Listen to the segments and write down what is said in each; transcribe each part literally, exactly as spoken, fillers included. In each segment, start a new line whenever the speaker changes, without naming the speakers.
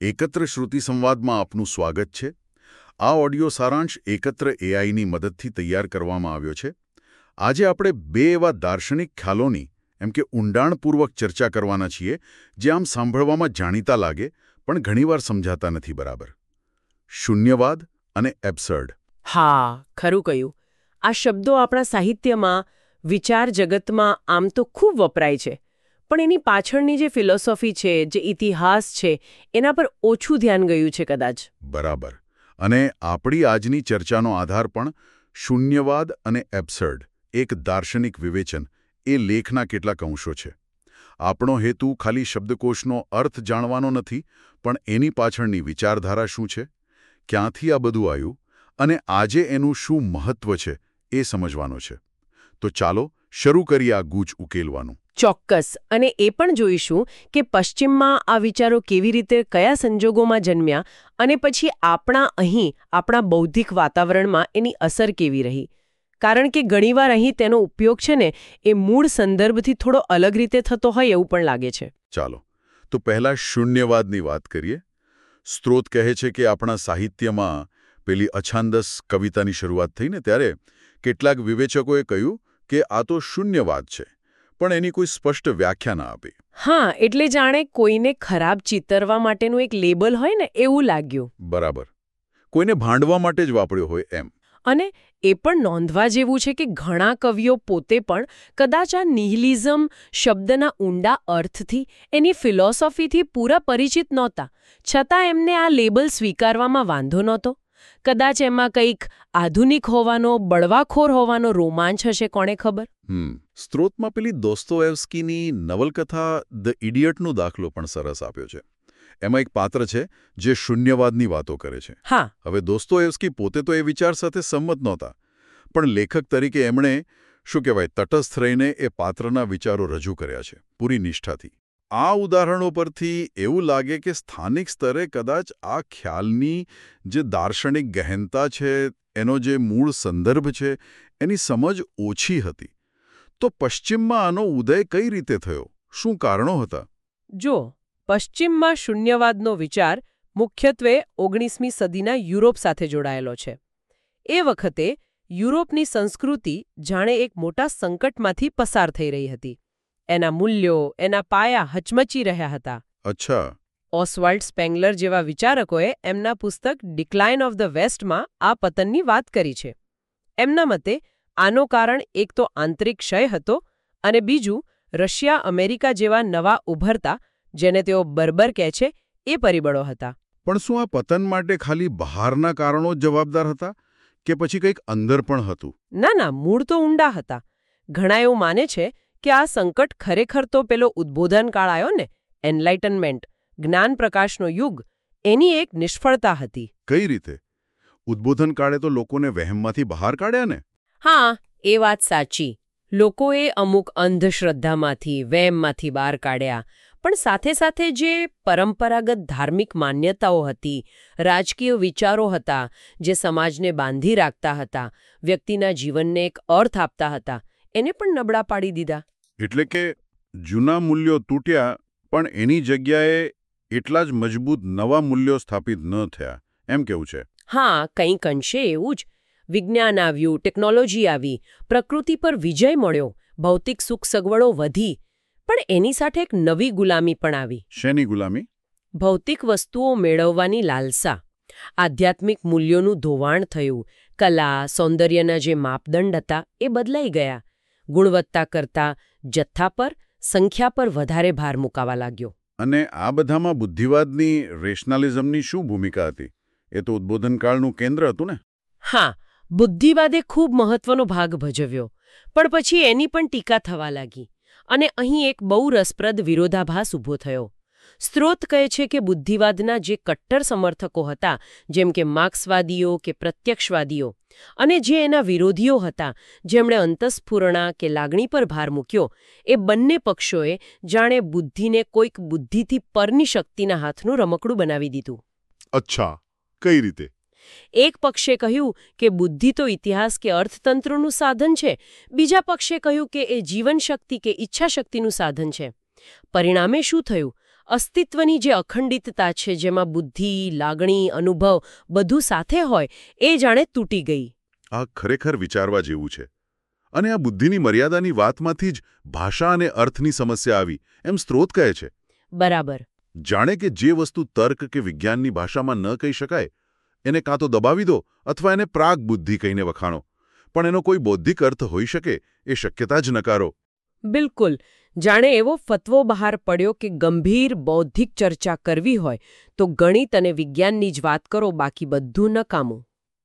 એકત્ર શ્રુતિ સંવાદમાં આપનું સ્વાગત છે. આ ઓડિયો સારાંશ એકત્ર એઆઈની મદદથી તૈયાર કરવામાં આવ્યો છે. આજે આપણે બે એવા દાર્શનિક ખ્યાલોની એમ કે ઊંડાણપૂર્વક ચર્ચા કરવાના છીએ જે આમ સાંભળવામાં જાણીતા લાગે પણ ઘણીવાર સમજાતા નથી બરાબર. શૂન્યવાદ અને એબ્સર્ડ.
હા, ખરું કહ્યું. આ શબ્દો આપણા સાહિત્યમાં, વિચાર જગતમાં આમ તો ખૂબ વપરાય છે, પણ એની પાછળની જે ફિલોસોફી છે, જે ઇતિહાસ છે, એના પર ઓછું ધ્યાન ગયું છે કદાચ.
બરાબર. અને આપણી આજની ચર્ચાનો આધાર પણ શૂન્યવાદ અને એબ્સર્ડ, એક દાર્શનિક વિવેચન, એ લેખના કેટલાક અંશો છે. આપણો હેતુ ખાલી શબ્દકોશનો અર્થ જાણવાનો નથી, પણ એની પાછળની વિચારધારા શું છે, ક્યાંથી આ બધું આવ્યું અને આજે એનું શું મહત્વ છે એ સમજવાનો છે. તો ચાલો શરૂ કરીએ આ ગૂંચ ઉકેલવાનું.
ચોક્કસ. અને એ પણ જોઈશું કે પશ્ચિમમાં આ વિચારો કેવી રીતે, કયા સંજોગોમાં જન્મ્યા અને પછી આપણા અહીં, આપણા બૌદ્ધિક વાતાવરણમાં એની અસર કેવી રહી. કારણ કે ઘણીવાર અહીં તેનો ઉપયોગ છે ને એ મૂળ સંદર્ભથી થોડો અલગ રીતે થતો હોય એવું પણ લાગે છે.
ચાલો તો પહેલા શૂન્યવાદની વાત કરીએ. સ્ત્રોત કહે છે કે આપણા સાહિત્યમાં પેલી અછાંદસ કવિતાની શરૂઆત થઈ ને ત્યારે કેટલાક વિવેચકોએ કહ્યું કે આ તો શૂન્યવાદ છે, પણ એની કોઈ સ્પષ્ટ વ્યાખ્યા ના આપી.
હા, એટલે જાણે કોઈને ખરાબ ચિતરવા માટેનું એક લેબલ હોય ને એવું લાગ્યું.
બરાબર. કોઈને ભાંડવા માટે જ વાપર્યો હોય એમ.
અને એ પણ નોંધવા જેવું છે કે ઘણા કવિઓ પોતે પણ કદાચ આ નિહિલિઝમ શબ્દના ઊંડા અર્થથી, એની ફિલોસોફીથી પૂરા પરિચિત નહોતા, છતાં એમને આ લેબલ સ્વીકારવામાં વાંધો નહોતો. કદાચ એમાં કંઈક આધુનિક હોવાનો, બળવાખોર હોવાનો રોમાંચ હશે, કોણે ખબર.
હમ સ્ત્રોતમાં પેલી દોસ્તોએવ્સ્કીની નવલકથા ધ ઇડિયટનો દાખલો પણ સરસ આપ્યો છે. એમાં એક પાત્ર છે જે શૂન્યવાદની વાતો કરે છે.
હા.
હવે દોસ્તોએવ્સ્કી પોતે તો એ વિચાર સાથે સંમત નહોતા, પણ લેખક તરીકે એમણે શું કહેવાય તટસ્થ રહીને એ પાત્રના વિચારો રજૂ કર્યા છે, પૂરી નિષ્ઠાથી. આ ઉદાહરણો પરથી એવું લાગે કે સ્થાનિક સ્તરે કદાચ આ ખ્યાલની જે દાર્શનિક ગહેનતા છે, એનો જે મૂળ સંદર્ભ છે, એની સમજ ઓછી હતી. તો પશ્ચિમમાં આનો ઉદય કઈ રીતે થયો? શું કારણો હતા?
જો પશ્ચિમમાં શૂન્યવાદનો વિચાર મુખ્યત્વે ઓગણીસમી સદીના યુરોપ સાથે જોડાયેલો છે. એ વખતે યુરોપની સંસ્કૃતિ જાણે એક મોટા સંકટમાંથી પસાર થઈ રહી હતી. એના મૂલ્યો, એના પાયા હચમચી રહ્યા હતા.
અચ્છા.
ઓસ્વાલ્ડ સ્પેંગલર જેવા વિચારકોએ એમના પુસ્તક ડિક્લાઇન ઓફ ધ વેસ્ટમાં આ પતનની વાત કરી છે. એમના મતે આનો કારણ એક તો આંતરિક ક્ષય હતો અને બીજું રશિયા, અમેરિકા જેવા નવા ઉભરતા, જેને તેઓ બર્બર કહે છે, એ પરિબળો હતા.
પણ શું આ પતન માટે ખાલી બહારના કારણો જ જવાબદાર હતા કે પછી કંઈક અંદર પણ હતું?
ના ના, મૂળ તો ઊંડા હતા. ઘણા એવું માને છે કે આ સંકટ ખરેખર તો પેલો ઉદ્બોધન કાળ આવ્યો ને, એનલાઇટનમેન્ટ, જ્ઞાન પ્રકાશનો યુગ, એની એક નિષ્ફળતા હતી.
કઈ રીતે? ઉદ્બોધન કાળે તો લોકોને વહેમમાંથી બહાર કાઢ્યા ને?
હા, એ વાત સાચી. લોકોએ અમુક અંધશ્રદ્ધામાંથી, વહેમમાંથી બહાર કાઢ્યા, પણ સાથે સાથે જે પરંપરાગત ધાર્મિક માન્યતાઓ હતી, રાજકીય વિચારો હતા, જે સમાજને બાંધી રાખતા હતા, વ્યક્તિના જીવનને એક અર્થ આપતા હતા, એને પણ નબળા પાડી દીધા. એટલે કે
જૂના મૂલ્યો તૂટ્યા, પણ એની જગ્યાએ એટલા જ મજબૂત નવા મૂલ્યો સ્થાપિત ન થયા, એમ કેવું છે?
હા, કંઈક અંશે એવું જ. વિજ્ઞાન આવ્યું, ટેકનોલોજી આવી, પ્રકૃતિ પર વિજય મળ્યો, ભૌતિક સુખ સગવડો વધી, પણ એની સાથે એક નવી ગુલામી પણ આવી.
શેની ગુલામી?
ભૌતિક વસ્તુઓ મેળવવાની લાલસા. આધ્યાત્મિક મૂલ્યોનું ધોવાણ થયું. કલા, સૌંદર્યના જે માપદંડ હતા એ બદલાઈ ગયા. ગુણવત્તા કરતાં જથ્થા પર, સંખ્યા પર વધારે ભાર મુકાવા લાગ્યો.
અને આ બધામાં બુદ્ધિવાદની, રેશનાલિઝમની શું ભૂમિકા હતી? એ તો ઉદ્બોધનકાળનું કેન્દ્ર હતું ને?
હા, બુદ્ધિવાદે ખૂબ મહત્વનો ભાગ ભજવ્યો, પણ પછી એની પણ ટીકા થવા લાગી. અને અહીં એક બહુ રસપ્રદ વિરોધાભાસ ઊભો થયો. સ્ત્રોત કહે છે કે બુદ્ધિવાદના જે કટ્ટર સમર્થકો હતા, જેમ કે માર્ક્સવાદીઓ કે પ્રત્યક્ષવાદીઓ, અને જે એના વિરોધીઓ હતા, જેમણે અંતઃસ્ફુરણા કે લાગણી પર ભાર મૂક્યો, એ બંને પક્ષોએ જાણે બુદ્ધિને કોઈક બુદ્ધિથી પરની શક્તિના હાથનું રમકડું બનાવી દીધું.
અચ્છા, કઈ રીતે?
એક પક્ષે કહ્યું કે બુદ્ધિ તો ઇતિહાસ કે અર્થતંત્રનું સાધન છે, બીજા પક્ષે કહ્યું કે એ જીવનશક્તિ કે ઈચ્છાશક્તિનું સાધન છે. પરિણામે શું થયું? અસ્તિત્વની જે અખંડિતતા છે, જેમાં બુદ્ધિ, લાગણી, અનુભવ બધું સાથે હોય, એ જાણે તૂટી ગઈ.
આ ખરેખર વિચારવા જેવું છે. અને આ બુદ્ધિની મર્યાદાની વાતમાંથી જ ભાષા અને અર્થની સમસ્યા આવી, એમ સ્ત્રોત કહે છે.
બરાબર.
જાણે કે જે વસ્તુ તર્ક કે વિજ્ઞાનની ભાષામાં ન કહી શકાય, એને કાં તો દબાવી દો અથવા એને પ્રાગ બુદ્ધિ કહીને વખાણો, પણ એનો કોઈ બૌદ્ધિક અર્થ હોઈ શકે એ શક્યતા જ નકારો.
બિલકુલ. જાણે એવો ફતવો બહાર પડ્યો કે ગંભીર બૌદ્ધિક ચર્ચા કરવી હોય તો ગણિત અને વિજ્ઞાનની જ વાત કરો, બાકી બધું નકામું.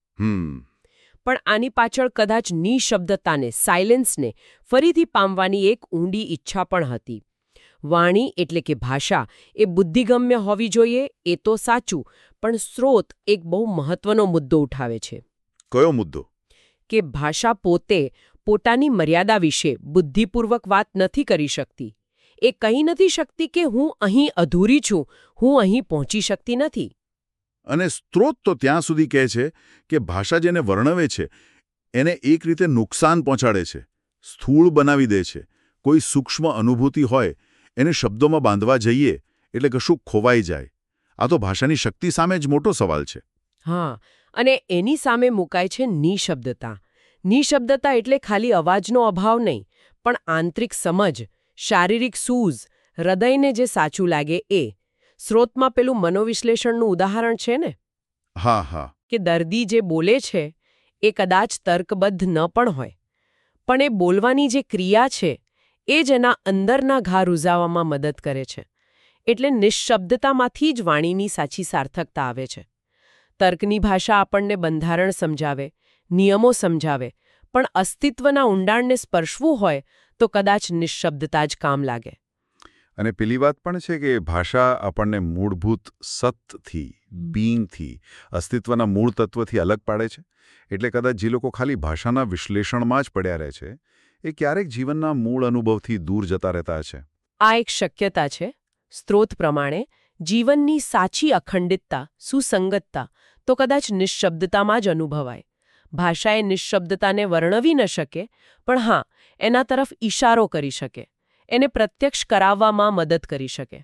હમ
પણ આની પાછળ કદાચ નિશબ્દતાને, સાયલેન્સને ફરીથી પામવાની એક ઊંડી ઈચ્છા પણ હતી. વાણી એટલે કે ભાષા એ બુદ્ધિગમ્ય હોવી જોઈએ, એ તો સાચું, પણ સ્ત્રોત એક બહુ મહત્વનો મુદ્દો ઉઠાવે છે.
કયો મુદ્દો?
કે ભાષા પોતે પોતાની મર્યાદા વિશે બુદ્ધિપૂર્વક વાત નથી કરી શકતી. એ કહી નથી શકતી કે હું અહીં અધૂરી છું, હું અહીં પહોંચી શકતી નથી.
અને સ્ત્રોત તો ત્યાં સુધી કહે છે કે ભાષા જેને વર્ણવે છે એને એક રીતે નુકસાન પહોંચાડે છે, સ્થૂળ બનાવી દે છે. કોઈ સૂક્ષ્મ અનુભૂતિ હોય એને શબ્દોમાં બાંધવા જઈએ એટલે કશું ખોવાઈ જાય. આ તો ભાષાની શક્તિ સામે જ મોટો સવાલ છે.
હા, અને એની સામે મુકાય છે નિશબ્દતા. નિશબ્દતા એટલે ખાલી અવાજનો અભાવ નહીં, પણ આંતરિક સમજ, શારીરિક સૂઝ, હૃદયને જે સાચું લાગે એ. સ્ત્રોતમાં પેલું મનોવિશ્લેષણનું ઉદાહરણ છે ને?
હા હા
કે દર્દી જે બોલે છે એ કદાચ તર્કબદ્ધ ન પણ હોય, પણ એ બોલવાની જે ક્રિયા છે એ જ એના અંદરના ઘા રૂઝાવવામાં મદદ કરે છે. એટલે નિશ્શબ્દતામાંથી જ વાણીની સાચી સાર્થકતા આવે છે. તર્કની ભાષા આપણને બંધારણ સમજાવે, નિયમો સમજાવે, પણ અસ્તિત્વના ઊંડાણને સ્પર્શવું હોય તો કદાચ નિશ્શબ્દતા જ કામ લાગે.
અને પેલી વાત પણ છે કે ભાષા આપણને મૂળભૂત સતથી, બીઇંગથી, અસ્તિત્વના મૂળ તત્વથી અલગ પાડે છે. એટલે કદાચ જે લોકો ખાલી ભાષાના વિશ્લેષણમાં જ પડ્યા રહે છે એ ક્યારેક જીવનના મૂળ અનુભવથી દૂર જતા રહેતા છે.
આ એક શક્યતા છે. સ્ત્રોત પ્રમાણે જીવનની સાચી અખંડિતતા, સુસંગતતા તો કદાચ નિશ્શબ્દતામાં જ અનુભવાય. ભાષાએ નિશ્શબ્દતાને વર્ણવી ન શકે, પણ હા, એના તરફ ઈશારો કરી શકે, એને પ્રત્યક્ષ કરાવવામાં મદદ કરી શકે.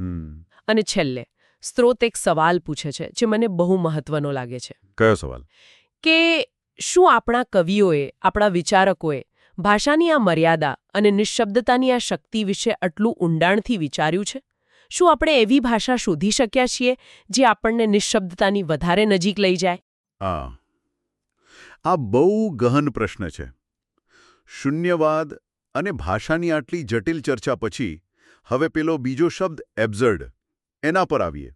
અને છેલ્લે સ્ત્રોત એક સવાલ પૂછે છે જે મને બહુ મહત્વનો લાગે છે.
કયો સવાલ?
કે શું આપણા કવિઓએ, આપણા વિચારકોએ ભાષાની આ મર્યાદા અને નિશ્શબ્દતાની આ શક્તિ વિશે આટલું ઊંડાણથી વિચાર્યું છે? શું આપણે એવી ભાષા શોધી શક્યા છીએ જે આપણને નિશ્શબ્દતાની વધારે નજીક લઈ જાય?
આ આ બહુ ગહન પ્રશ્ન છે. શૂન્યવાદ અને ભાષાની આટલી જટિલ ચર્ચા પછી હવે પેલો બીજો શબ્દ એબ્સર્ડ, એના પર આવીએ.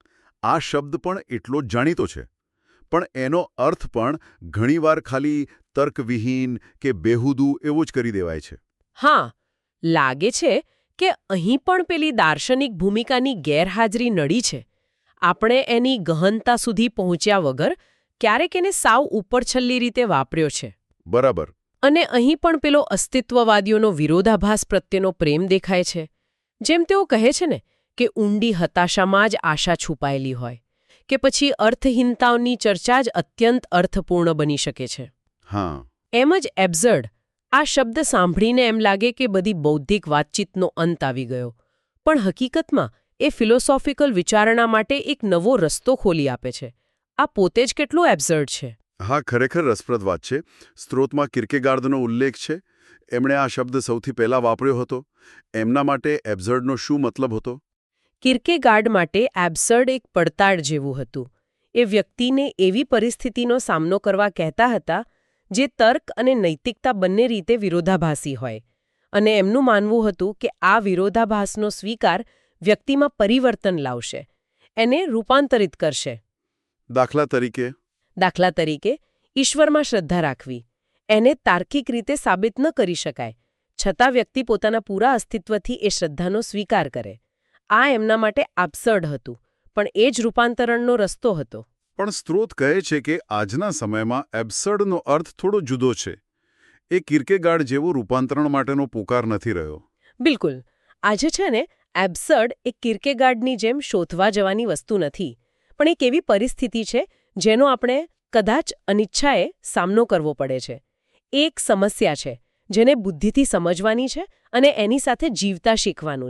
આ શબ્દ પણ એટલો જ જાણીતો છે, પણ એનો અર્થ પણ ઘણીવાર ખાલી તર્કવિહીન કે બેહુદું એવો જ કરી દેવાય છે.
હા, લાગે છે કે અહીં પણ પેલી દાર્શનિક ભૂમિકાની ગેરહાજરી નડી છે. આપણે એની ગહનતા સુધી પહોંચ્યા વગર ક્યારેક એને સાવ ઉપરછલ્લી રીતે વાપર્યો છે.
બરાબર.
અને અહીં પણ પેલો અસ્તિત્વવાદીઓનો વિરોધાભાસ પ્રત્યેનો પ્રેમ દેખાય છે. જેમ તેઓ કહે છે ને કે ઊંડી હતાશામાં જ આશા છુપાયેલી હોય, કે પછી અર્થહીનતાઓની ચર્ચા જ અત્યંત અર્થપૂર્ણ બની શકે છે.
હા,
એમ જ એબ્સર્ડ, આ શબ્દ સાંભળીને એમ લાગે કે બધી બૌદ્ધિક વાતચીતનો અંત આવી ગયો, પણ હકીકતમાં એ ફિલોસોફિકલ વિચારણા માટે એક નવો રસ્તો ખોલી આપે છે. આ પોતે જ કેટલું એબ્સર્ડ છે.
હા, ખરેખર રસપ્રદ વાત છે. સ્ત્રોતમાં કિર્કેગાર્ડનો ઉલ્લેખ છે. એમણે આ શબ્દ સૌથી પહેલા વાપર્યો હતો. એમના માટે એબ્સર્ડનો શું મતલબ હતો?
કિર્કેગાર્ડ માટે એબ્સર્ડ એક પડતાળ જેવું હતું. એ વ્યક્તિને એવી પરિસ્થિતિનો સામનો કરવા કહેતા હતા જે તર્ક અને નૈતિકતા બંને રીતે વિરોધાભાસી હોય, અને એમનું માનવું હતું કે આ વિરોધાભાસનો સ્વીકાર વ્યક્તિમાં પરિવર્તન લાવશે, એને રૂપાંતરિત કરશે.
દાખલા તરીકે
દાખલા તરીકે ઈશ્વરમાં શ્રદ્ધા રાખવી. એને તાર્કિક રીતે સાબિત ન કરી શકાય, છતાં વ્યક્તિ પોતાના પૂરા અસ્તિત્વથી એ શ્રદ્ધાનો સ્વીકાર કરે. આ એમના માટે એબ્સર્ડ હતું, પણ એ જ રૂપાંતરણનો રસ્તો હતો.
પણ સ્ત્રોત કહે છે કે આજના સમયમાં એબ્સર્ડનો અર્થ થોડો જુદો છે. એ કિર્કેગાર્ડ જેવો રૂપાંતરણ માટેનો પોકાર નથી રહ્યો.
બિલકુલ. આજે છે ને, એબ્સર્ડ એક કિર્કેગાર્ડની જેમ શોધવા જવાની વસ્તુ નથી, પણ એક એવી પરિસ્થિતિ છે જેનો આપણે કદાચ અનિચ્છાએ સામનો કરવો પડે છે. એક સમસ્યા છે જેને બુદ્ધિથી સમજવાની છે અને એની સાથે જીવતા શીખવાનું છે.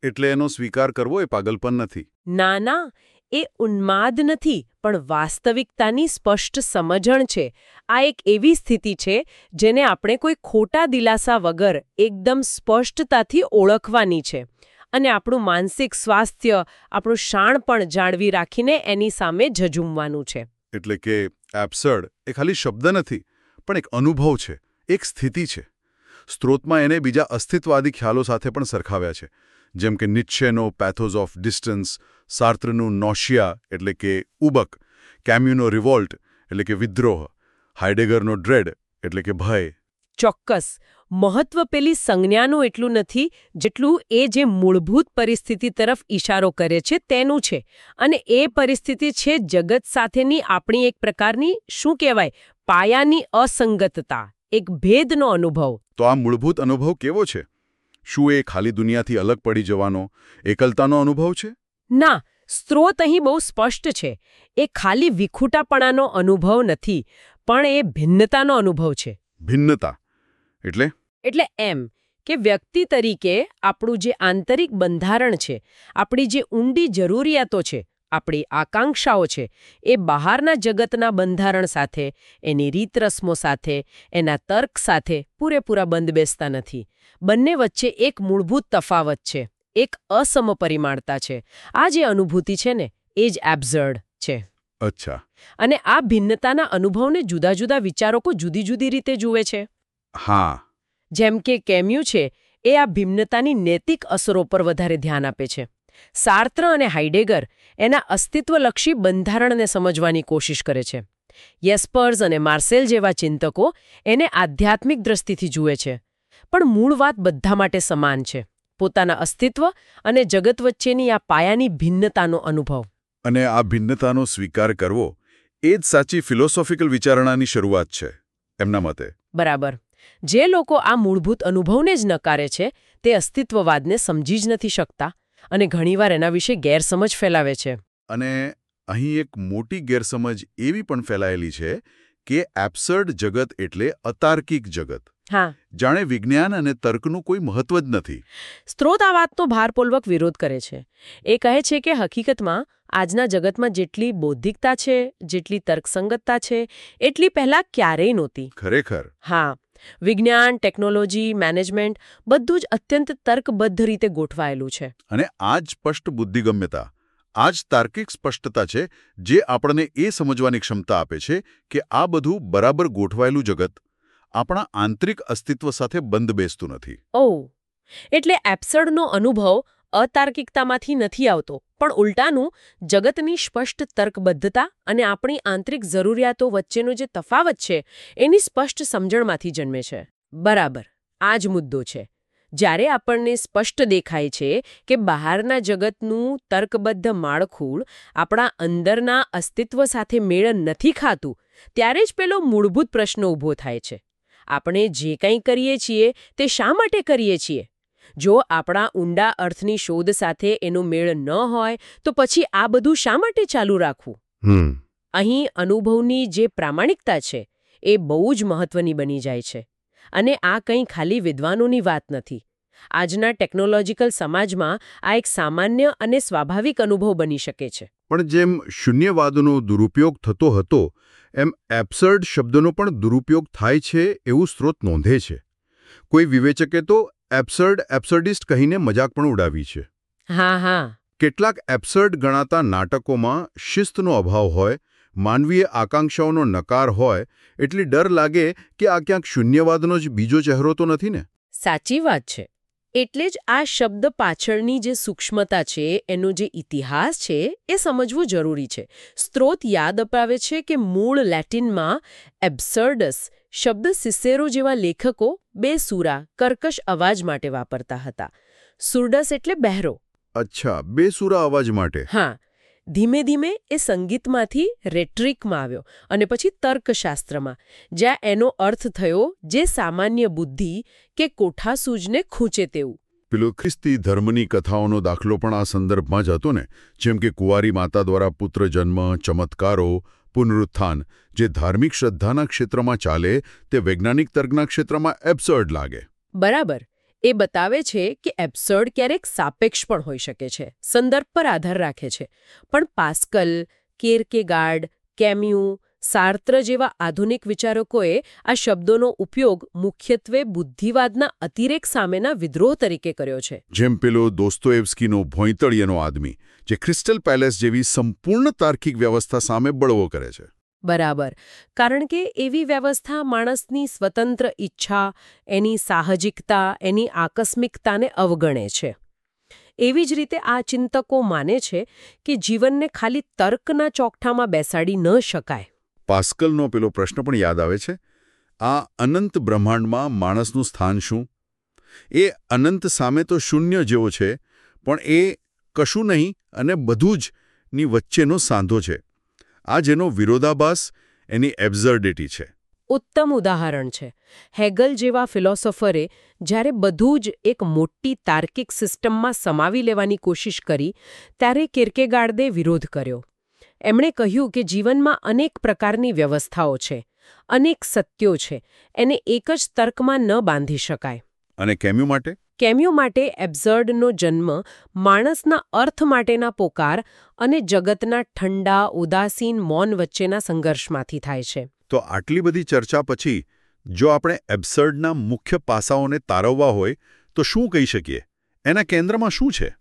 એટલે એનો સ્વીકાર કરવો એ પાગલપન નથી.
ના ના, એ ઉન્માદ નથી, પણ વાસ્તવિકતાની સ્પષ્ટ સમજણ છે. આ એક એવી સ્થિતિ છે જેને આપણે કોઈ ખોટા દિલાસા વગર એકદમ સ્પષ્ટતાથી ઓળખવાની છે અને આપણું માનસિક સ્વાસ્થ્ય, આપણું શાણપણ જાળવી રાખીને એની સામે ઝઝૂમવાનું છે.
એટલે કે એબ્સર્ડ એ ખાલી શબ્દ નથી, પણ એક અનુભવ છે, એક સ્થિતિ છે. સ્ત્રોતમાં એને બીજા અસ્તિત્વવાદી ખ્યાલો સાથે પણ સરખાવ્યા છે, જેમ કે નિત્શેનો પેથોસ ઓફ ડિસ્ટન્સ, સાર્ત્રનું નોશિયા એટલે કે ઉબક, કેમ્યુનો રિવોલ્ટ એટલે કે વિદ્રોહ, હાઇડેગરનો ડ્રેડ એટલે કે ભય.
ચોક્કસ. મહત્વ પેલી સંજ્ઞાનું એટલું નથી જેટલું એ જે મૂળભૂત પરિસ્થિતિ તરફ ઇશારો કરે છે તેનું છે. અને એ પરિસ્થિતિ છે જગત સાથેની આપણી એક પ્રકારની, શું કહેવાય, પાયાની અસંગતતા, એક ભેદનો અનુભવ.
તો આ મૂળભૂત અનુભવ કેવો છે? શું એ ખાલી દુનિયાથી અલગ પડી જવાનો, એકલતાનો અનુભવ છે?
ના, સ્ત્રોત અહીં બહુ સ્પષ્ટ છે. એ ખાલી વિખૂટાપણાનો અનુભવ નથી, પણ એ ભિન્નતાનો અનુભવ છે.
ભિન્નતા એટલે?
એટલે એમ કે વ્યક્તિ તરીકે આપણું જે આંતરિક બંધારણ છે, આપણી જે ઊંડી જરૂરિયાતો છે, આપણી આકાંક્ષાઓ છે, એ બહારના જગતના બંધારણ સાથે, એની રીત રસ્મો સાથે, એના તર્ક સાથે પૂરેપૂરા બંધ બેસતા નથી. બંને વચ્ચે એક મૂળભૂત તફાવત છે, એક અસમપરિમાણતા છે. આ જે અનુભૂતિ છે ને, એ જ એબ્સર્ડ છે.
અચ્છા.
અને આ ભિન્નતાના અનુભવને જુદા જુદા વિચારકો જુદી જુદી રીતે જુએ છે.
હા.
જેમ કે કેમ્યુ છે, એ આ ભિન્નતાની નૈતિક અસરો પર વધારે ધ્યાન આપે છે. સાર્ત્ર અને હાઇડેગર એના અસ્તિત્વલક્ષી બંધારણને સમજવાની કોશિશ કરે છે. યેસ્પર્સ અને માર્સેલ જેવા ચિંતકો એને આધ્યાત્મિક દ્રષ્ટિથી જુએ છે. પણ મૂળ વાત બધા માટે સમાન છે, પોતાના અસ્તિત્વ અને જગત વચ્ચેની આ પાયાની ભિન્નતાનો અનુભવ.
અને આ ભિન્નતાનો સ્વીકાર કરવો એ જ સાચી ફિલોસોફિકલ વિચારણાની શરૂઆત છે, એમના મતે.
બરાબર. જે લોકો આ મૂળભૂત અનુભવને જ નકારે છે, તે અસ્તિત્વવાદને સમજી જ નથી શકતા અને ઘણીવાર એના વિશે ગેરસમજ ફેલાવે છે.
અને અહીં એક મોટી ગેરસમજ એવી પણ ફેલાયેલી છે કે એબ્સર્ડ જગત એટલે અતાર્કિક જગત.
હા.
જાણે વિજ્ઞાન અને તર્કનું કોઈ મહત્વ જ નથી.
સ્ત્રોત આ વાતનો ભારપૂર્વક વિરોધ કરે છે. એ કહે છે કે હકીકતમાં આજના જગતમાં જેટલી બૌદ્ધિકતા છે, જેટલી તર્કસંગતતા છે, એટલી પહેલા ક્યારેય નહોતી.
ખરેખર.
હા. વિજ્ઞાન, ટેકનોલોજી, મેનેજમેન્ટ બધું જ અત્યંત તર્કબદ્ધ રીતે ગોઠવાયેલું છે.
અને આ જ સ્પષ્ટ બુદ્ધિગમ્યતા, આ જ તાર્કિક સ્પષ્ટતા છે જે આપણને એ સમજવાની ક્ષમતા આપે છે કે આ બધું બરાબર ગોઠવાયેલું જગત આપણા આંતરિક અસ્તિત્વ સાથે બંધ બેસતું નથી.
ઓહ, એટલે એબ્સર્ડનો અનુભવ અતાર્કિકતામાંથી નથી આવતો, પણ ઉલટાનું જગતની સ્પષ્ટ તર્કબદ્ધતા અને આપણી આંતરિક જરૂરિયાતો વચ્ચેનો જે તફાવત છે એની સ્પષ્ટ સમજણમાંથી જન્મે છે. બરાબર, આ જ મુદ્દો છે. જ્યારે આપણને સ્પષ્ટ દેખાય છે કે બહારના જગતનું તર્કબદ્ધ માળખું આપણા અંદરના અસ્તિત્વ સાથે મેળ નથી ખાતું, ત્યારે જ પેલો મૂળભૂત પ્રશ્ન ઊભો થાય છે. આપણે જે કંઈ કરીએ છીએ તે શા માટે કરીએ છીએ? જો આપણા ઊંડા અર્થની શોધ સાથે એનો મેળ ન હોય તો પછી આ બધું શા માટે ચાલુ રાખવું? અહીં અનુભવની જે પ્રામાણિકતા છે એ બહુ જ મહત્વની બની જાય છે. અને આ કંઈ ખાલી વિદ્વાનોની વાત નથી. આજના ટેકનોલોજીકલ સમાજમાં આ એક સામાન્ય અને સ્વાભાવિક અનુભવ બની શકે છે.
પણ જેમ શૂન્યવાદનો દુરુપયોગ થતો હતો, એમ એબ્સર્ડ શબ્દનો પણ દુરુપયોગ થાય છે એવું સ્ત્રોત નોંધે છે. કોઈ વિવેચકે તો એબ્સર્ડ એબ્સર્ડિસ્ટ કહીને મજાક પણ ઉડાવી છે.
હા હા.
કેટલાક એબ્સર્ડ ગણાતા નાટકોમાં શિસ્તનો અભાવ હોય, માનવીય આકાંક્ષાઓનો નકાર હોય, એટલી ડર લાગે કે આ ક્યાંક શૂન્યવાદનો જ બીજો ચહેરો તો નથી ને?
સાચી વાત છે. એટલે જ આ શબ્દ પાછળની જે સૂક્ષ્મતા છે, એનો જે ઇતિહાસ છે, એ સમજવું જરૂરી છે. સ્ત્રોત યાદ અપાવે છે કે મૂળ લેટિનમાં એબ્સર્ડસ શબ્દ સિસેરો જેવા લેખકો બેસૂરા, કર્કશ અવાજ માટે વાપરતા હતા. સુરડસ એટલે બહેરો.
અચ્છા, બેસૂરા અવાજ માટે.
હા. ધીમે ધીમે એ સંગીતમાંથી રેટ્રિકમાં આવ્યો અને પછી તર્કશાસ્ત્રમાં, જ્યાં એનો અર્થ થયો જે સામાન્ય બુદ્ધિ કે કોઠાસૂઝને ખૂંચે તેવું.
પેલો ખ્રિસ્તી ધર્મની કથાઓનો દાખલો પણ આ સંદર્ભમાં જ હતો ને, જેમ કે કુંવારી માતા દ્વારા પુત્ર જન્મ, ચમત્કારો, પુનરુત્થાન, જે ધાર્મિક શ્રદ્ધાના ક્ષેત્રમાં ચાલે તે વૈજ્ઞાનિક તર્કના ક્ષેત્રમાં એબ્સર્ડ લાગે.
બરાબર. એ બતાવે છે કે એબ્સર્ડ ક્યારેક સાપેક્ષ પણ હોઈ શકે છે, સંદર્ભ પર આધાર રાખે છે. પણ પાસ્કલ, કેરકેગાર્ડ, કેમ્યુ, સાર્ત્ર જેવા આધુનિક વિચારકોએ આ શબ્દોનો ઉપયોગ મુખ્યત્વે બુદ્ધિવાદના અતિરેક સામેના વિદ્રોહ તરીકે કર્યો છે.
જેમ પેલો દોસ્તોએવ્સ્કીનો ભોંયતળિયેનો આદમી, જે ક્રિસ્ટલ પેલેસ જેવી સંપૂર્ણ તાર્કિક વ્યવસ્થા સામે બળવો કરે છે.
બરાબર. કારણ કે એવી વ્યવસ્થા માણસની સ્વતંત્ર ઈચ્છા, એની સાહજિકતા, એની આકસ્મિકતાને અવગણે છે. એવી જ રીતે આ ચિંતકો માને છે કે જીવનને ખાલી તર્કના ચોકઠામાં બેસાડી ન શકાય.
પાસ્કલનો પેલો પ્રશ્ન પણ યાદ આવે છે. આ અનંત બ્રહ્માંડમાં માણસનું સ્થાન શું? એ અનંત સામે તો શૂન્ય જેવો છે, પણ એ કશું નહીં અને બધું જ ની વચ્ચેનો સાંધો છે. આ જેનો વિરોધાભાસ એની એબ્સર્ડિટી છે.
ઉત્તમ ઉદાહરણ છે. હેગલ જેવા ફિલોસોફરે જ્યારે બધું જ એક મોટી તાર્કિક સિસ્ટમમાં સમાવી લેવાની કોશિશ કરી, ત્યારે કિર્કેગાર્ડે વિરોધ કર્યો. એમણે કહ્યું કે જીવનમાં અનેક પ્રકારની વ્યવસ્થાઓ છે, અનેક સત્યો છે, એને એક જ તર્કમાં ન બાંધી શકાય.
અને કેમ્યુ માટે?
કેમ્યુ માટે એબ્સર્ડનો જન્મ માણસના અર્થ માટેના પોકાર અને જગતના ઠંડા, ઉદાસીન મૌન વચ્ચેના સંઘર્ષમાંથી થાય છે.
તો આટલી બધી ચર્ચા પછી જો આપણે એબ્સર્ડના મુખ્ય પાસાઓને તારવવા હોય તો શું કહી શકીએ? એના કેન્દ્રમાં શું છે?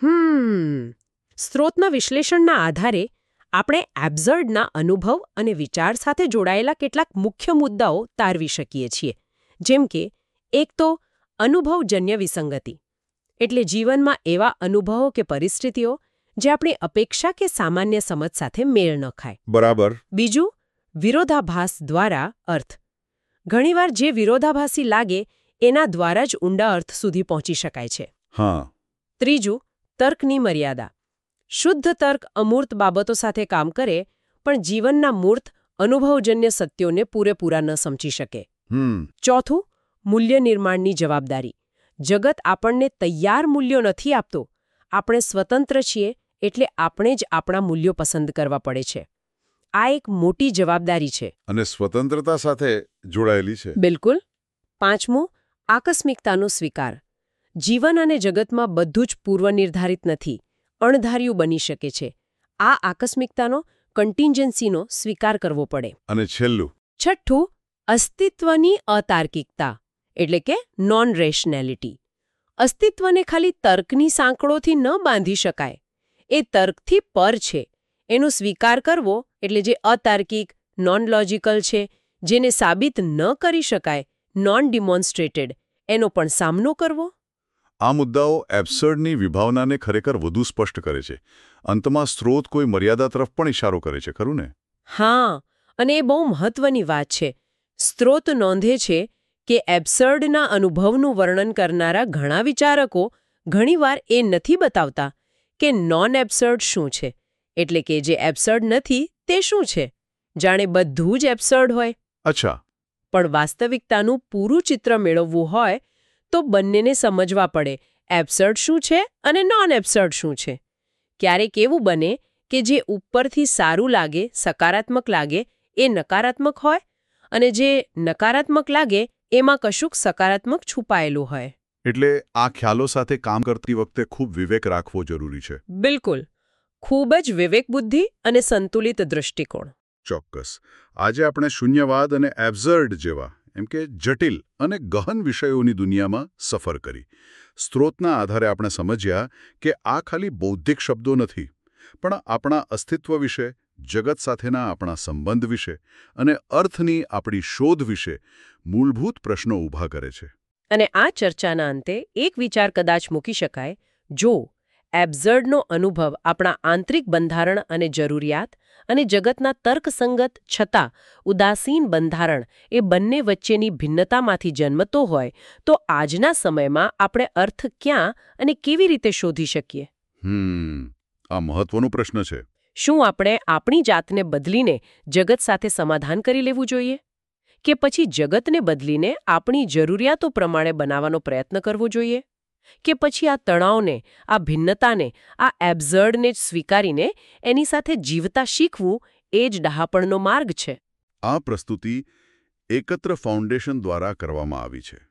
હમ સ્ત્રોતના વિશ્લેષણના આધારે આપણે એબ્સર્ડના અનુભવ અને વિચાર સાથે જોડાયેલા કેટલાક મુખ્ય મુદ્દાઓ તારવી શકીએ છીએ. જેમ કે એક તો અનુભવજન્ય વિસંગતિ, એટલે જીવનમાં એવા અનુભવો કે પરિસ્થિતિઓ જે આપણી અપેક્ષા કે સામાન્ય સમજ સાથે મેળ ન ખાય.
બરાબર.
બીજું, વિરોધાભાસ દ્વારા અર્થ. ઘણીવાર જે વિરોધાભાસી લાગે એના દ્વારા જ ઊંડા અર્થ સુધી પહોંચી શકાય છે.
હા.
ત્રીજું, તર્કની મર્યાદા. શુદ્ધ તર્ક અમૂર્ત બાબતો સાથે કામ કરે, પણ જીવનના મૂર્ત અનુભવજન્ય સત્યોને પૂરેપૂરા ન સમજી શકે.
હમ
ચોથું, મૂલ્ય નિર્માણની જવાબદારી. જગત આપણને તૈયાર મૂલ્યો નથી આપતો. આપણે સ્વતંત્ર છીએ, એટલે આપણે જ આપણા મૂલ્યો પસંદ કરવા પડે છે. આ એક મોટી જવાબદારી છે.
અને સ્વતંત્રતા સાથે જોડાયેલી છે.
બિલકુલ. પાંચમું, આકસ્મિકતાનો સ્વીકાર. જીવન અને જગતમાં બધું જ પૂર્વનિર્ધારિત નથી, અણધાર્યું બની શકે છે. આ આકસ્મિકતાનો, કન્ટિન્જન્સીનો સ્વીકાર કરવો પડે.
અને છેલ્લું,
છઠ્ઠું, અસ્તિત્વની અતાર્કિકતા, એટલે કે નોન રેશનેલિટી. અસ્તિત્વને ખાલી તર્કની સાંકળોથી ન બાંધી શકાય. એ તર્કથી પર છે. એનો સ્વીકાર કરવો એટલે જે અતાર્કિક, નોન લોજિકલ છે, જેને સાબિત ન કરી શકાય, નોન ડિમોન્સ્ટ્રેટેડ, એનો પણ સામનો કરવો.
આ મુદ્દાઓ એબ્સર્ડની વિભાવનાને ખરેખર વધુ સ્પષ્ટ કરે છે. અંતમાં સ્ત્રોત કોઈ મર્યાદા તરફ પણ ઇશારો કરે છે, ખરું ને?
હા, અને એ બહુ મહત્વની વાત છે. સ્ત્રોત નોંધે છે કે એબ્સર્ડના અનુભવનું વર્ણન કરનારા ઘણા વિચારકો ઘણીવાર એ નથી બતાવતા કે નોન એબ્સર્ડ શું છે, એટલે કે જે એબ્સર્ડ નથી તે શું છે. જાણે બધું જ એબ્સર્ડ હોય.
અચ્છા.
પણ વાસ્તવિકતાનું પૂરું ચિત્ર મેળવવું હોય તો બંનેને સમજવા પડે, એબ્સર્ડ શું છે અને નોન એબ્સર્ડ શું છે. ક્યારેક એવું બને કે જે ઉપરથી સારું લાગે, સકારાત્મક લાગે, એ નકારાત્મક હોય, અને જે નકારાત્મક લાગે એમાં કશુંક સકારાત્મક છુપાયેલું હોય.
એટલે આ ખ્યાલો સાથે કામ કરતી વખતે ખૂબ વિવેક રાખવો જરૂરી છે.
બિલકુલ. ખૂબ જ વિવેક બુદ્ધિ અને સંતુલિત દૃષ્ટિકોણ.
ચોક્કસ. આજે આપણે શૂન્યવાદ અને એબ્સર્ડ જેવા એમ કે જટિલ અને ગહન વિષયોની દુનિયામાં સફર કરી. સ્ત્રોતના આધારે આપણે સમજ્યા કે આ ખાલી બૌદ્ધિક શબ્દો નથી, પણ આપણા અસ્તિત્વ વિશે, જગત સાથેના આપણા સંબંધ વિશે અને અર્થની આપણી શોધ વિશે મૂળભૂત પ્રશ્નો ઊભા કરે છે.
અને આ ચર્ચાના અંતે એક વિચાર કદાચ મૂકી શકાય: જો એબ્સર્ડનો અનુભવ આપણા આંતરિક બંધારણ અને જરૂરિયાત અને જગતના તર્કસંગત છતાં ઉદાસીન બંધારણ એ બંને વચ્ચેની ભિન્નતામાંથી જન્મતો હોય, તો આજના સમયમાં આપણે અર્થ ક્યાં અને કેવી રીતે શોધી શકીએ?
હમ આ મહત્વનો પ્રશ્ન છે.
શું આપણે આપણી જાતને બદલીને જગત સાથે સમાધાન કરી લેવું જોઈએ, કે પછી જગતને બદલીને આપણી જરૂરિયાતો પ્રમાણે બનાવવાનો પ્રયત્ન કરવો જોઈએ? કે પછી આ તણાવને, આ ભિન્નતાને, આ એબ્સર્ડને જ સ્વીકારીને એની સાથે જીવતા શીખવું એ જ ડહાપણનો માર્ગ છે?
આ પ્રસ્તુતિ એકત્ર ફાઉન્ડેશન દ્વારા કરવામાં આવી છે.